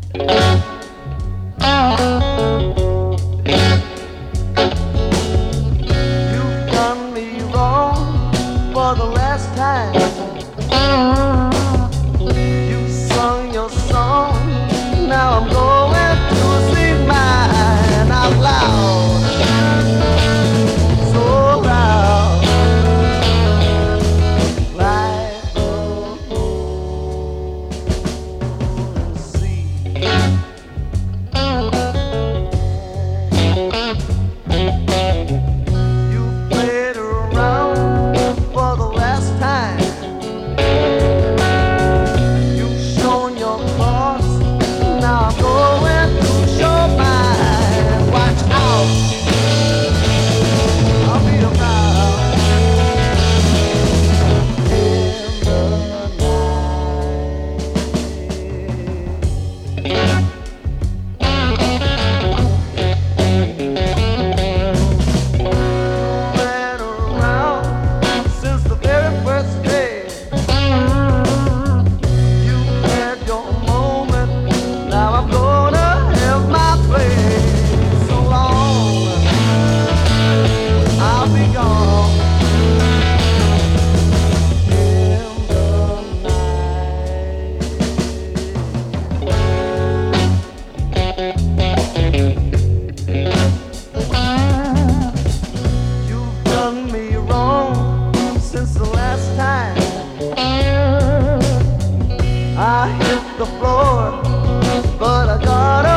You've done me wrong for the last time. You sung your song, now I'm going to sing mine out loud, so loud. Like the sea. You played around for the last time. You've shown your claws, now I'm going to show mine. Watch out, I'll be around in the night. Ran around since the very first day. You had your moment, now I'm gonna have my play. So long, I'll be gone in the night. You've done me wrong since the last time I hit the floor, but I got